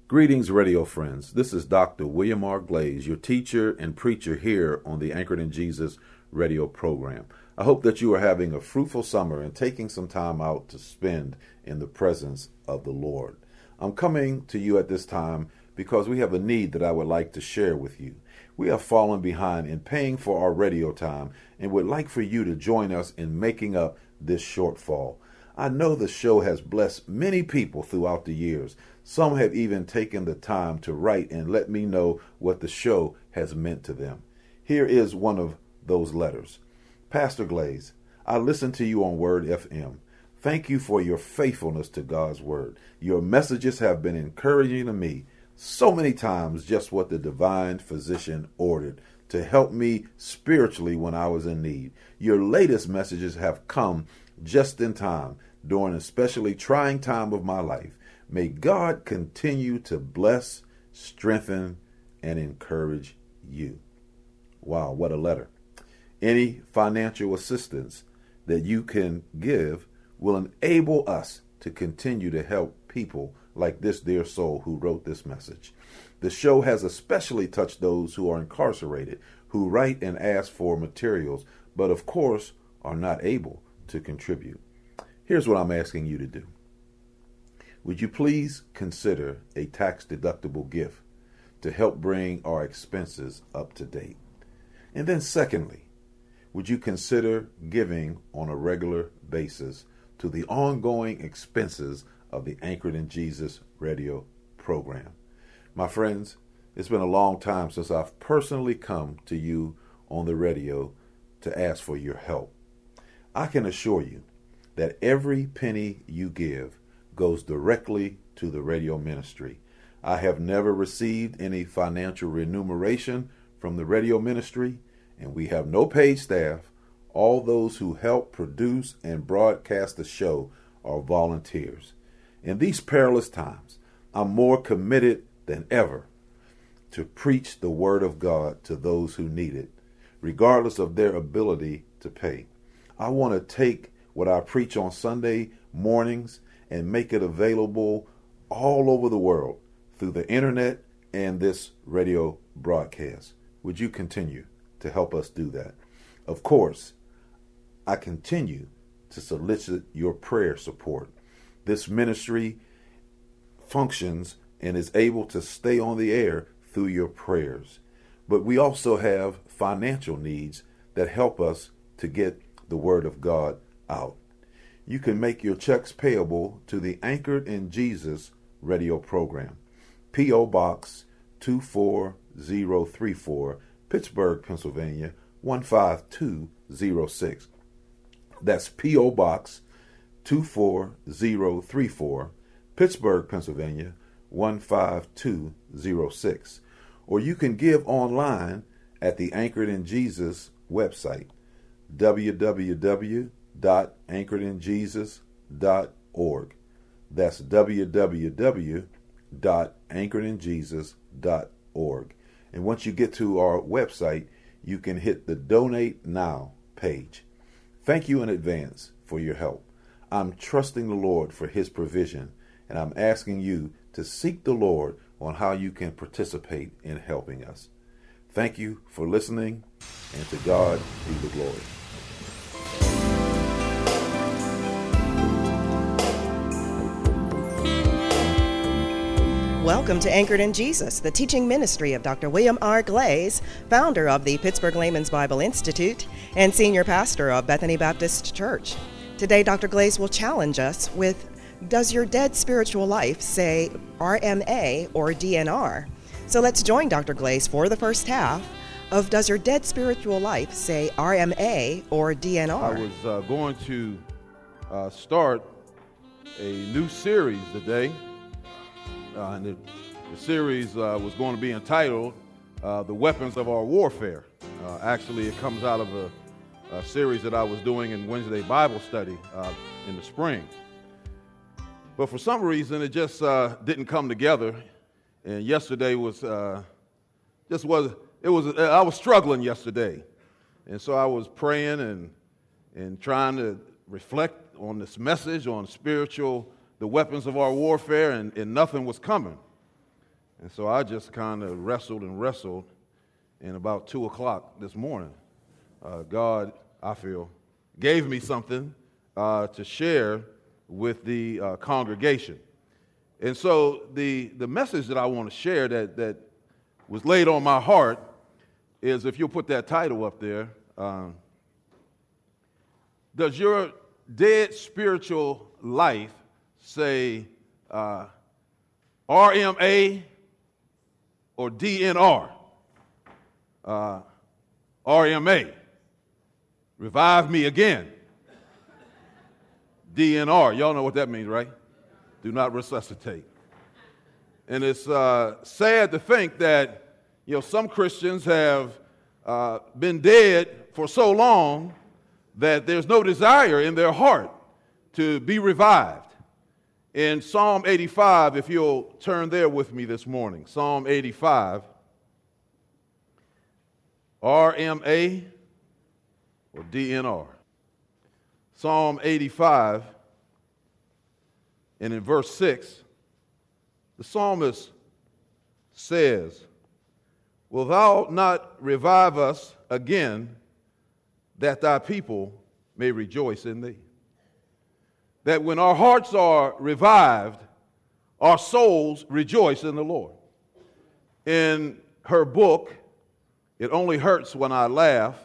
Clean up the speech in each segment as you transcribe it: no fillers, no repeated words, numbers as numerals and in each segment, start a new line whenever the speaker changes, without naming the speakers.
Greetings, radio friends. This is Dr. William R. Glaze, your teacher and preacher here on the Anchored in Jesus radio program. I hope that you are having a fruitful summer and taking some time out to spend in the presence of the Lord. I'm coming to you at this time because we have a need that I would like to share with you. We have fallen behind in paying for our radio time and would like for you to join us in making up this shortfall. I know the show has blessed many people throughout the years. Some have even taken the time to write and let me know what the show has meant to them. Here is one of those letters. Pastor Glaze, I listen to you on Word FM. Thank you for your faithfulness to God's Word. Your messages have been encouraging to me so many times, just what the divine physician ordered to help me spiritually when I was in need. Your latest messages have come just in time during an especially trying time of my life. May God continue to bless, strengthen, and encourage you. Wow, what a letter. Any financial assistance that you can give will enable us to continue to help people like this dear soul who wrote this message. The show has especially touched those who are incarcerated, who write and ask for materials, but of course are not able to contribute. Here's what I'm asking you to do. Would you please consider a tax-deductible gift to help bring our expenses up to date? And then secondly, would you consider giving on a regular basis to the ongoing expenses of the Anchored in Jesus radio program? My friends, it's been a long time since I've personally come to you on the radio to ask for your help. I can assure you that every penny you give goes directly to the radio ministry. I have never received any financial remuneration from the radio ministry, and we have no paid staff. All those who help produce and broadcast the show are volunteers. In these perilous times, I'm more committed than ever to preach the word of God to those who need it, regardless of their ability to pay. I want to take what I preach on Sunday mornings and make it available all over the world through the internet and this radio broadcast. Would you continue to help us do that? Of course, I continue to solicit your prayer support. This ministry functions and is able to stay on the air through your prayers. But we also have financial needs that help us to get the word of God out. You can make your checks payable to the Anchored in Jesus radio program. P.O. Box 24034, Pittsburgh, Pennsylvania 15206. That's P.O. Box 24034, Pittsburgh, Pennsylvania 15206. Or you can give online at the Anchored in Jesus website, www.anchoredinjesus.org. That's www.anchoredinjesus.org. And once you get to our website, you can hit the Donate Now page. Thank you in advance for your help. I'm trusting the Lord for his provision, and I'm asking you to seek the Lord on how you can participate in helping us. Thank you for listening, and to God be the glory.
Welcome to Anchored in Jesus, the teaching ministry of Dr. William R. Glaze, founder of the Pittsburgh Layman's Bible Institute and senior pastor of Bethany Baptist Church. Today, Dr. Glaze will challenge us with, does your dead spiritual life say RMA or DNR? So let's join Dr. Glaze for the first half of Does Your Dead Spiritual Life Say RMA or DNR?
I was going to start a new series today. And the series was going to be entitled The Weapons of Our Warfare. Actually, it comes out of a series that I was doing in Wednesday Bible study in the spring. But for some reason, it just didn't come together. And yesterday I was struggling yesterday. And so I was praying and trying to reflect on this message on the weapons of our warfare, and nothing was coming.
And so I just kind of wrestled, and about 2 o'clock this morning, God, I feel, gave me something to share with the congregation. And so the message that I want to share that was laid on my heart is, if you'll put that title up there, does your dead spiritual life say RMA or DNR? RMA, revive me again. DNR, y'all know what that means, right? Do not resuscitate. And it's sad to think that, some Christians have been dead for so long that there's no desire in their heart to be revived. In Psalm 85, if you'll turn there with me this morning, Psalm 85, RMA or DNR. Psalm 85, and in verse 6, the psalmist says, "Wilt thou not revive us again, that thy people may rejoice in thee?" That when our hearts are revived, our souls rejoice in the Lord. In her book, It Only Hurts When I Laugh,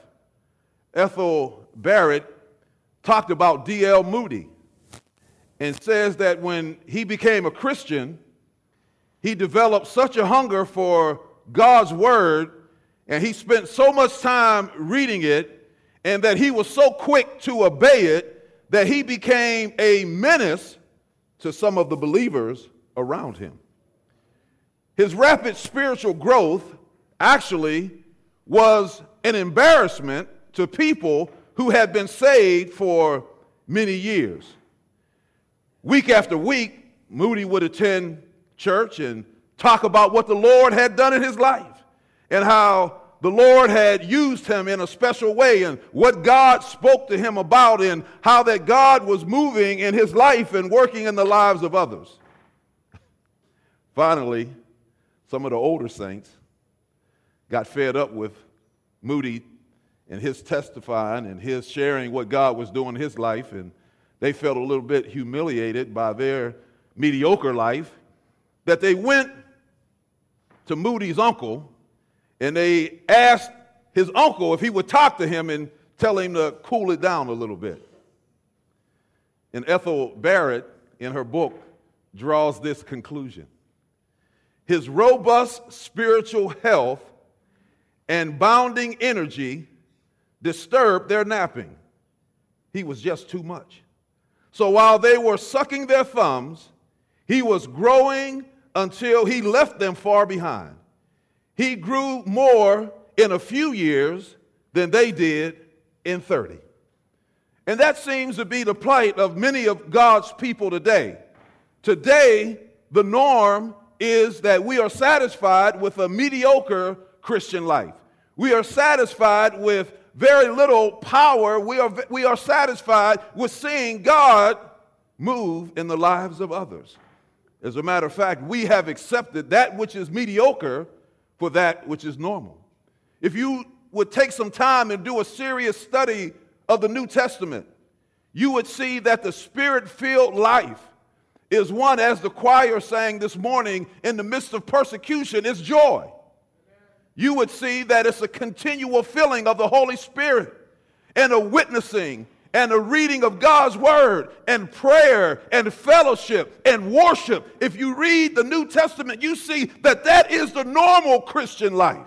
Ethel Barrett talked about D.L. Moody and says that when he became a Christian, he developed such a hunger for God's Word, and he spent so much time reading it, and that he was so quick to obey it, that he became a menace to some of the believers around him. His rapid spiritual growth actually was an embarrassment to people who had been saved for many years. Week after week, Moody would attend church and talk about what the Lord had done in his life and how the Lord had used him in a special way and what God spoke to him about and how that God was moving in his life and working in the lives of others. Finally, some of the older saints got fed up with Moody and his testifying and his sharing what God was doing in his life, and they felt a little bit humiliated by their mediocre life, that they went to Moody's uncle and they asked his uncle if he would talk to him and tell him to cool it down a little bit. And Ethel Barrett, in her book, draws this conclusion: his robust spiritual health and bounding energy disturbed their napping. He was just too much. So while they were sucking their thumbs, he was growing until he left them far behind. He grew more in a few years than they did in 30. And that seems to be the plight of many of God's people today. Today, the norm is that we are satisfied with a mediocre Christian life. We are satisfied with very little power. We are satisfied with seeing God move in the lives of others. As a matter of fact, we have accepted that which is mediocre for that which is normal. If you would take some time and do a serious study of the New Testament, you would see that the Spirit-filled life is one, as the choir sang this morning, in the midst of persecution, is joy. You would see that it's a continual filling of the Holy Spirit and a witnessing and a reading of God's Word and prayer and fellowship and worship. If you read the New Testament, you see that that is the normal Christian life.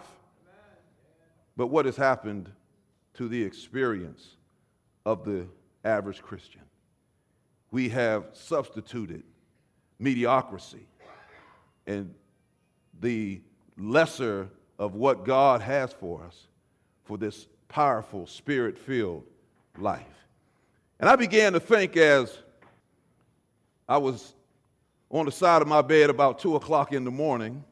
But what has happened to the experience of the average Christian? We have substituted mediocrity and the lesser of what God has for us for this powerful, Spirit-filled life. And I began to think, as I was on the side of my bed about 2 o'clock in the morning,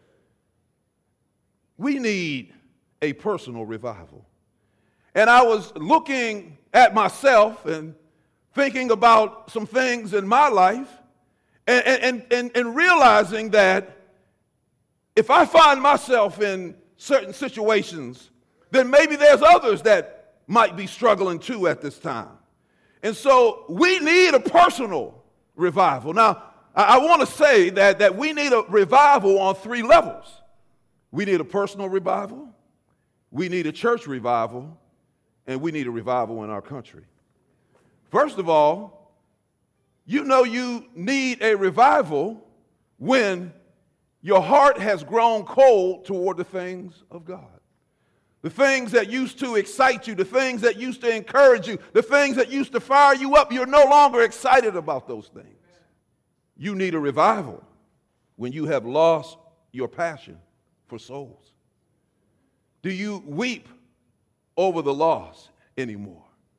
we need a personal revival. And I was looking at myself and thinking about some things in my life and realizing that if I find myself in certain situations, then maybe there's others that might be struggling too at this time. And so we need a personal revival. Now, I want to say that we need a revival on 3 levels. We need a personal revival, we need a church revival, and we need a revival in our country. First of all, you know you need a revival when your heart has grown cold toward the things of God. The things that used to excite you, the things that used to encourage you, the things that used to fire you up, you're no longer excited about those things. You need a revival when you have lost your passion for souls. Do you weep over the loss anymore?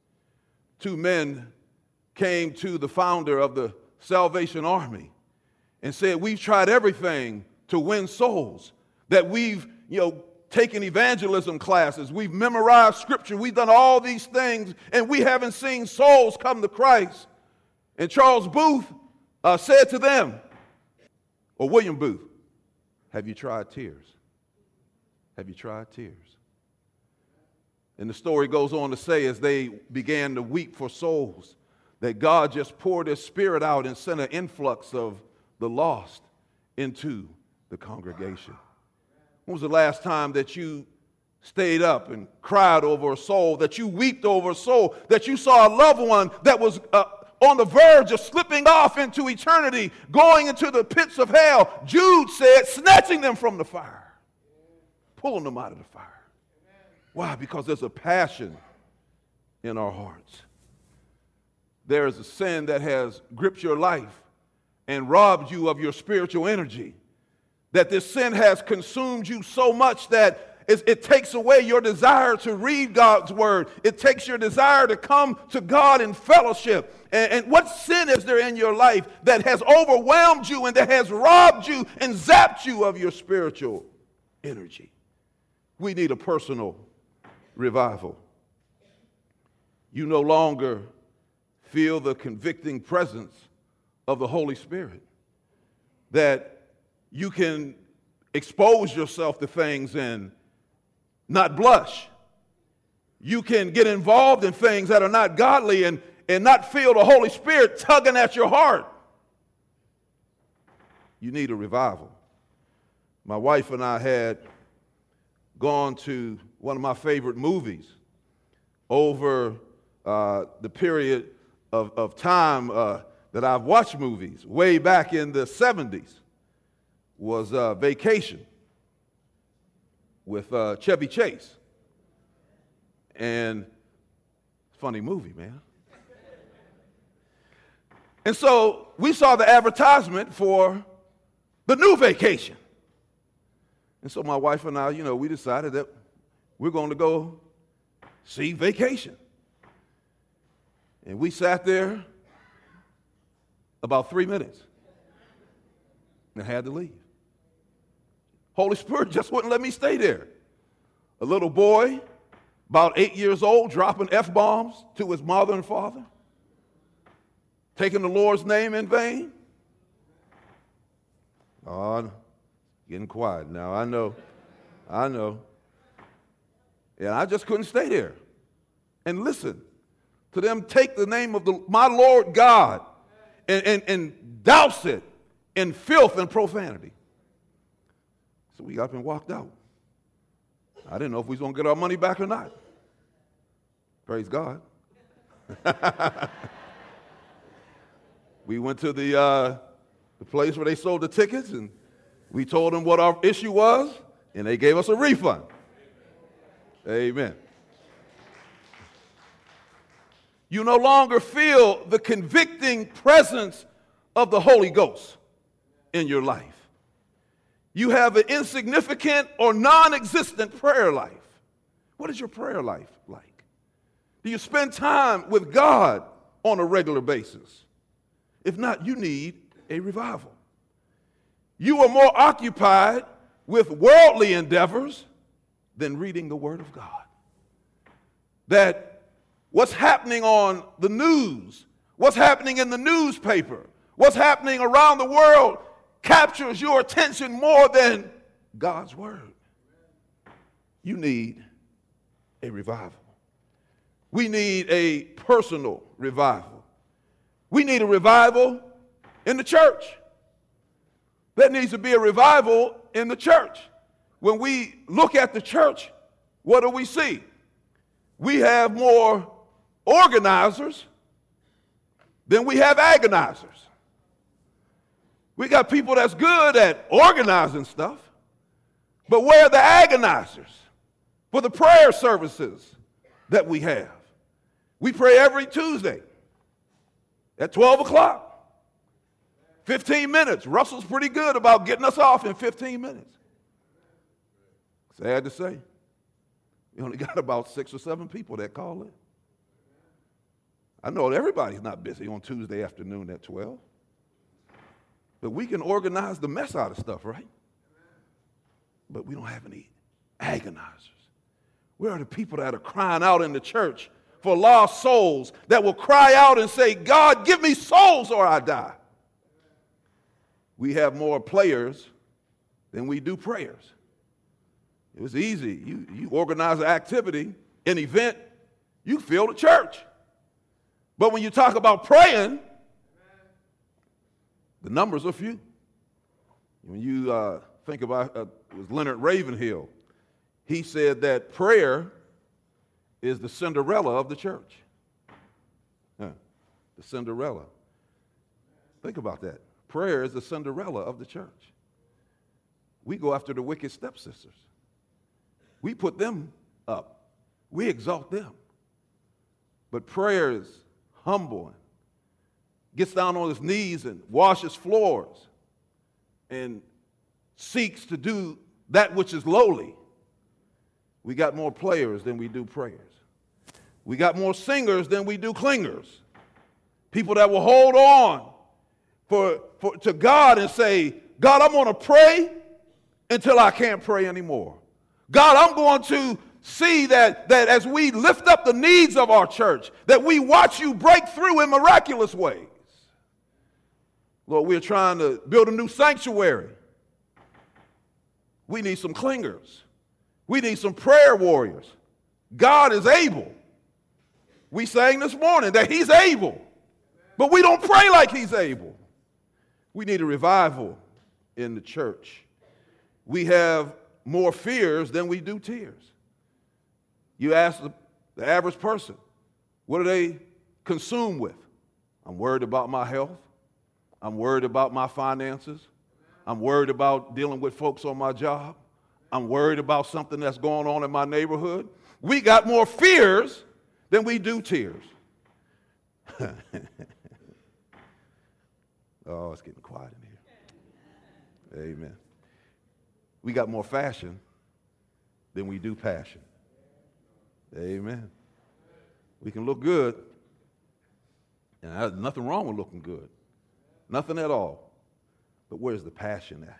2 men came to the founder of the Salvation Army and said, we've tried everything to win souls, that we've, taken evangelism classes, we've memorized scripture, we've done all these things, and we haven't seen souls come to Christ. And Charles Booth said to them, or William Booth, have you tried tears? Have you tried tears? And the story goes on to say, as they began to weep for souls, that God just poured His Spirit out and sent an influx of the lost into the congregation. When was the last time that you stayed up and cried over a soul, that you wept over a soul, that you saw a loved one that was on the verge of slipping off into eternity, going into the pits of hell? Jude said, snatching them from the fire, pulling them out of the fire. Why? Because there's a passion in our hearts. There is a sin that has gripped your life and robbed you of your spiritual energy, that this sin has consumed you so much that it takes away your desire to read God's word. It takes your desire to come to God in fellowship. And what sin is there in your life that has overwhelmed you and that has robbed you and zapped you of your spiritual energy? We need a personal revival. You no longer feel the convicting presence of the Holy Spirit, that you can expose yourself to things and not blush. You can get involved in things that are not godly and not feel the Holy Spirit tugging at your heart. You need a revival. My wife and I had gone to one of my favorite movies over the period of time that I've watched movies, way back in the 70s, was Vacation with Chevy Chase. And funny movie, man. And so we saw the advertisement for the new Vacation. And so my wife and I, we decided that we're going to go see Vacation. And we sat there about 3 minutes and had to leave. Holy Spirit just wouldn't let me stay there. A little boy, about 8 years old, dropping F-bombs to his mother and father, taking the Lord's name in vain. Oh, getting quiet now. I know. And I just couldn't stay there and listen to them take the name of my Lord God and douse it in filth and profanity. So we got up and walked out. I didn't know if we was going to get our money back or not. Praise God. We went to the place where they sold the tickets, and we told them what our issue was, and they gave us a refund. Amen. You no longer feel the convicting presence of the Holy Ghost in your life. You have an insignificant or non-existent prayer life. What is your prayer life like? Do you spend time with God on a regular basis? If not, you need a revival. You are more occupied with worldly endeavors than reading the Word of God. That what's happening on the news, what's happening in the newspaper, what's happening around the world captures your attention more than God's word. You need a revival. We need a personal revival. We need a revival in the church. There needs to be a revival in the church. When we look at the church, what do we see? We have more organizers than we have agonizers. We got people that's good at organizing stuff, but where are the agonizers for the prayer services that we have? We pray every Tuesday at 12 o'clock. 15 minutes. Russell's pretty good about getting us off in 15 minutes. Sad to say, we only got about 6 or 7 people that call in. I know everybody's not busy on Tuesday afternoon at 12. But we can organize the mess out of stuff, right? But we don't have any agonizers. Where are the people that are crying out in the church for lost souls that will cry out and say, God, give me souls or I die? We have more players than we do prayers. It was easy. You organize an activity, an event, you fill the church. But when you talk about praying, the numbers are few. When you think about it was Leonard Ravenhill, he said that prayer is the Cinderella of the church. The Cinderella. Think about that. Prayer is the Cinderella of the church. We go after the wicked stepsisters. We put them up. We exalt them. But prayer is humble and gets down on his knees and washes floors and seeks to do that which is lowly. We got more players than we do prayers. We got more singers than we do clingers. People that will hold on to God and say, God, I'm going to pray until I can't pray anymore. God, I'm going to see that as we lift up the needs of our church, that we watch you break through in miraculous ways. Lord, we're trying to build a new sanctuary. We need some clingers. We need some prayer warriors. God is able. We sang this morning that he's able, but we don't pray like he's able. We need a revival in the church. We have more fears than we do tears. You ask the average person, what are they consumed with? I'm worried about my health. I'm worried about my finances. I'm worried about dealing with folks on my job. I'm worried about something that's going on in my neighborhood. We got more fears than we do tears. Oh, it's getting quiet in here. Amen. We got more fashion than we do passion. Amen. We can look good, and there's nothing wrong with looking good. Nothing at all. But where's the passion at?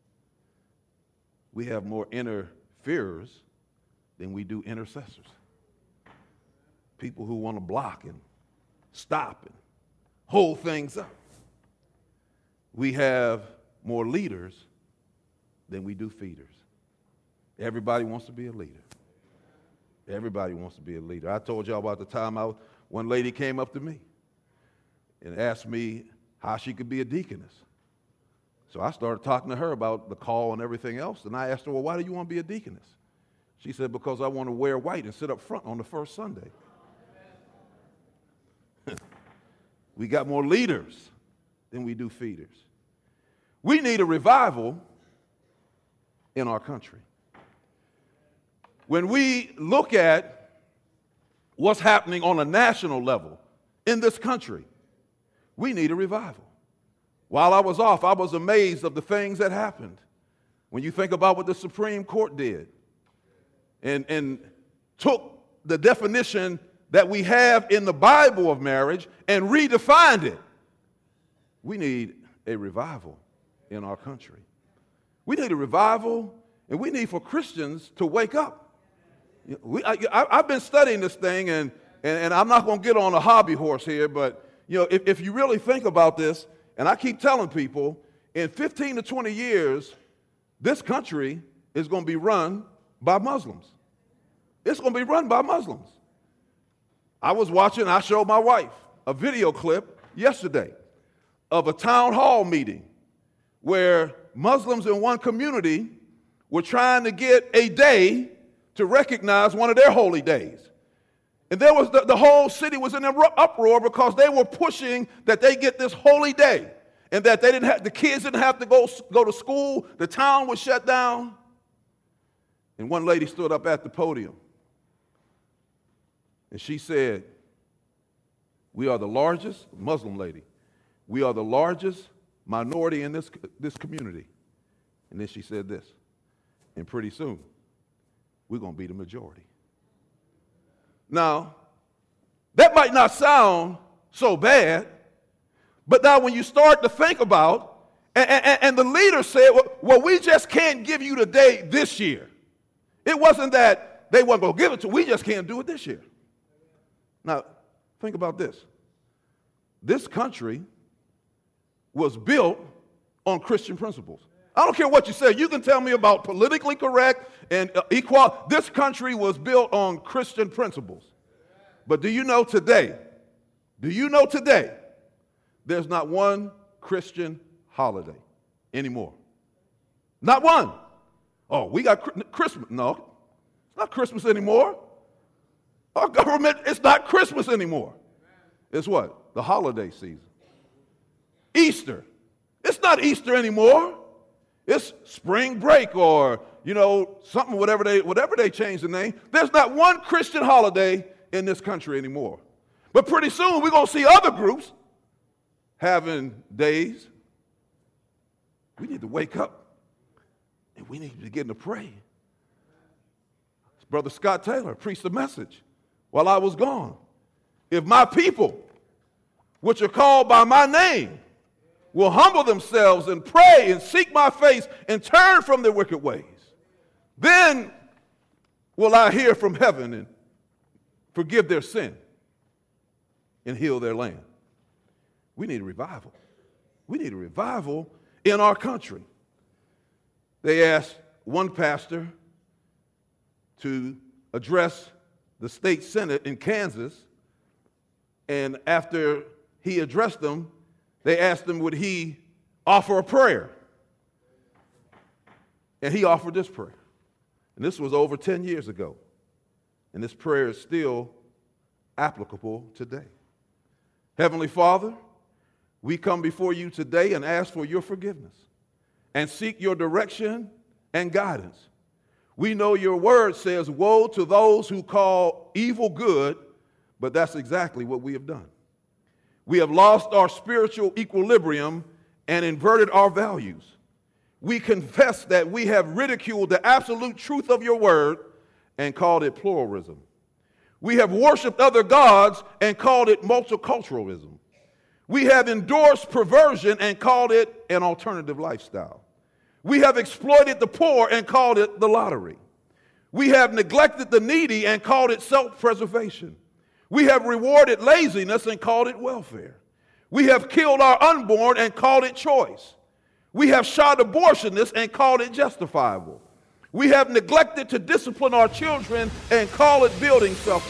We have more interferers than we do intercessors. People who want to block and stop and hold things up. We have more leaders than we do feeders. Everybody wants to be a leader. Everybody wants to be a leader. I told y'all about the time one lady came up to me and asked me how she could be a deaconess. So I started talking to her about the call and everything else, and I asked her, well, why do you want to be a deaconess? She said, because I want to wear white and sit up front on the first Sunday. We got more leaders than we do feeders. We need a revival in our country. When we look at what's happening on a national level in this country, we need a revival. While I was off, I was amazed of the things that happened. When you think about what the Supreme Court did and took the definition that we have in the Bible of marriage and redefined it, we need a revival in our country. We need a revival, and we need for Christians to wake up. I've been studying this thing, and I'm not going to get on a hobby horse here, but if you really think about this, and I keep telling people, in 15 to 20 years, this country is going to be run by Muslims. It's going to be run by Muslims. I showed my wife a video clip yesterday of a town hall meeting where Muslims in one community were trying to get a day to recognize one of their holy days. And there was the whole city was in an uproar because they were pushing that they get this holy day and that the kids didn't have to go to school, the town was shut down. And one lady stood up at the podium and she said, we are the largest, Muslim lady, we are the largest minority in this community. And then she said this, and pretty soon, we're going to be the majority. Now, that might not sound so bad, but now when you start to think about, and the leader said, well, we just can't give you the day this year. It wasn't that they weren't going to give it to you, we just can't do it this year. Now, think about this. This country was built on Christian principles. I don't care what you say. You can tell me about politically correct and equality. This country was built on Christian principles. But do you know today, there's not one Christian holiday anymore? Not one. Oh, we got Christmas. No, it's not Christmas anymore. Our government, it's not Christmas anymore. It's what? The holiday season. Easter. It's not Easter anymore. It's spring break or, something, whatever they change the name. There's not one Christian holiday in this country anymore. But pretty soon we're going to see other groups having days. We need to wake up and we need to begin to pray. Brother Scott Taylor preached a message while I was gone. If my people, which are called by my name, will humble themselves and pray and seek my face and turn from their wicked ways, then will I hear from heaven and forgive their sin and heal their land. We need a revival. We need a revival in our country. They asked one pastor to address the state senate in Kansas, and after he addressed them, they asked him, would he offer a prayer? And he offered this prayer. And this was over 10 years ago. And this prayer is still applicable today. Heavenly Father, we come before you today and ask for your forgiveness and seek your direction and guidance. We know your word says, woe to those who call evil good, but that's exactly what we have done. We have lost our spiritual equilibrium and inverted our values. We confess that we have ridiculed the absolute truth of your word and called it pluralism. We have worshiped other gods and called it multiculturalism. We have endorsed perversion and called it an alternative lifestyle. We have exploited the poor and called it the lottery. We have neglected the needy and called it self-preservation. We have rewarded laziness and called it welfare. We have killed our unborn and called it choice. We have shot abortionists and called it justifiable. We have neglected to discipline our children and call it building self.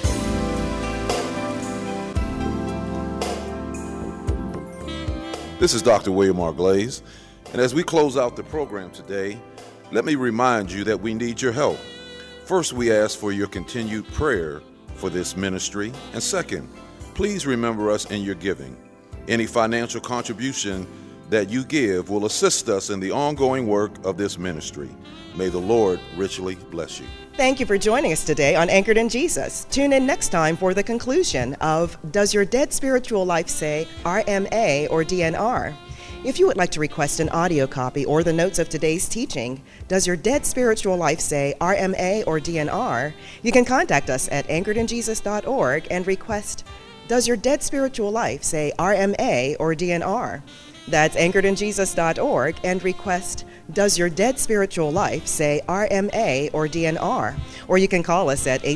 This is Dr. William R. Glaze, and as we close out the program today, let me remind you that we need your help. First, we ask for your continued prayer for this ministry, and second, please remember us in your giving. Any financial contribution that you give will assist us in the ongoing work of this ministry. May the Lord richly bless you.
Thank you for joining us today on Anchored in Jesus. Tune in next time for the conclusion of Does Your Dead Spiritual Life Say RMA or DNR? If you would like to request an audio copy or the notes of today's teaching, Does Your Dead Spiritual Life Say RMA or DNR? You can contact us at anchoredinjesus.org and request Does Your Dead Spiritual Life Say RMA or DNR? That's anchoredinjesus.org and request Does Your Dead Spiritual Life Say RMA or DNR? Or you can call us at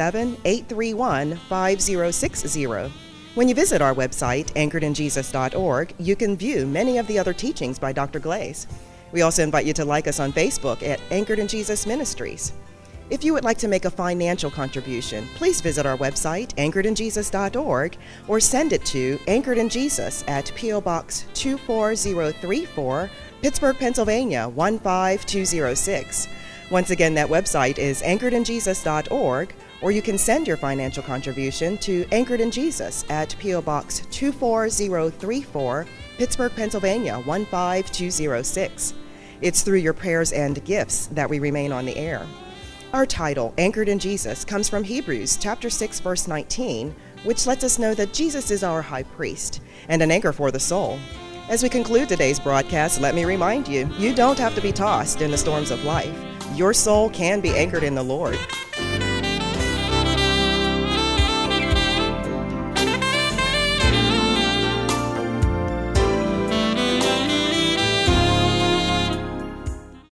877-831-5060. When you visit our website, anchoredinjesus.org, you can view many of the other teachings by Dr. Glaze. We also invite you to like us on Facebook at Anchored in Jesus Ministries. If you would like to make a financial contribution, please visit our website, anchoredinjesus.org, or send it to Anchored in Jesus at P.O. Box 24034, Pittsburgh, Pennsylvania 15206. Once again, that website is anchoredinjesus.org, or you can send your financial contribution to Anchored in Jesus at P.O. Box 24034, Pittsburgh, Pennsylvania 15206. It's through your prayers and gifts that we remain on the air. Our title, Anchored in Jesus, comes from Hebrews chapter 6, verse 19, which lets us know that Jesus is our high priest and an anchor for the soul. As we conclude today's broadcast, let me remind you, you don't have to be tossed in the storms of life. Your soul can be anchored in the Lord.